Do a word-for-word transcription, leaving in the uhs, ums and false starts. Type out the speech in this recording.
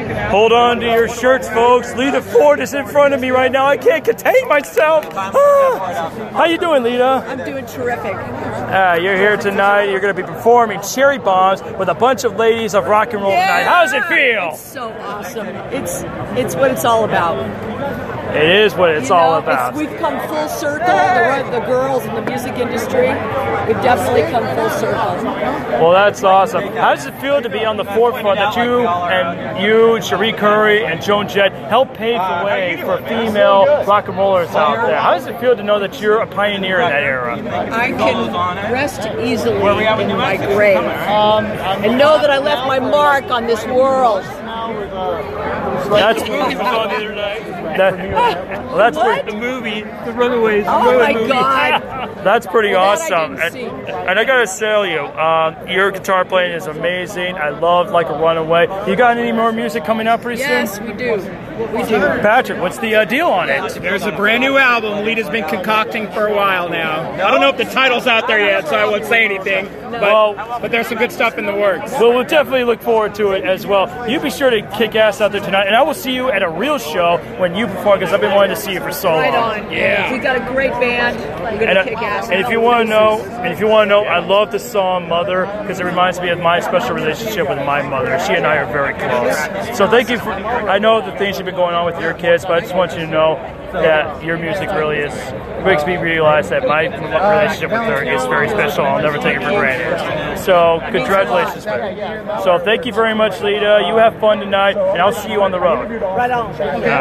Hold on to your shirts, folks. Lita Ford is in front of me right now. I can't contain myself. Ah. How you doing, Lita? I'm doing terrific. Uh, you're here tonight. You're going to be performing Cherry Bombs with a bunch of ladies of rock and roll yeah. tonight. How does it feel? It's so awesome. It's it's what it's all about. It is what it's you know, all about. It's, we've come full circle. The, the girls in the music industry, we've definitely come full circle. Well, that's awesome. How does it feel to be on the forefront that you and you, Cherie Currie, and Joan Jett helped pave the way for female rock and rollers out there? How does it feel to know that you're a pioneer in that era? I can rest easily in my grave and know that I left my mark on this world. That's what we saw the other night. That, well, that's what? The movie, The Runaways. Oh the my movie. God! That's pretty well, awesome. That I and, and I gotta tell you, um, your guitar playing is amazing. I love Like a Runaway. You got any more music coming out pretty yes, soon? Yes, we do. We do. Patrick, what's the uh, deal on it? There's a brand new album Lita's been concocting for a while now. I don't know if the title's out there yet, so I won't say anything. But, well, but there's some good stuff in the works. Well, we'll definitely look forward to it as well. You be sure to kick ass out there tonight, and I will see you at a real show when you perform, because I've been wanting to see you for so long. Right on. Yeah. We got a great band. We're gonna and, kick ass. And if you want to know, and if you want to know, I love the song "Mother" because it reminds me of my special relationship with my mother. She and I are very close. So thank you for. I know the things you've been going on with your kids, but I just want you to know that your music really is makes me realize that my relationship with her is very special. I'll never take it for granted. So congratulations, man. So thank you very much, Lita. You have fun tonight, and I'll see you on the road. Right on. Okay.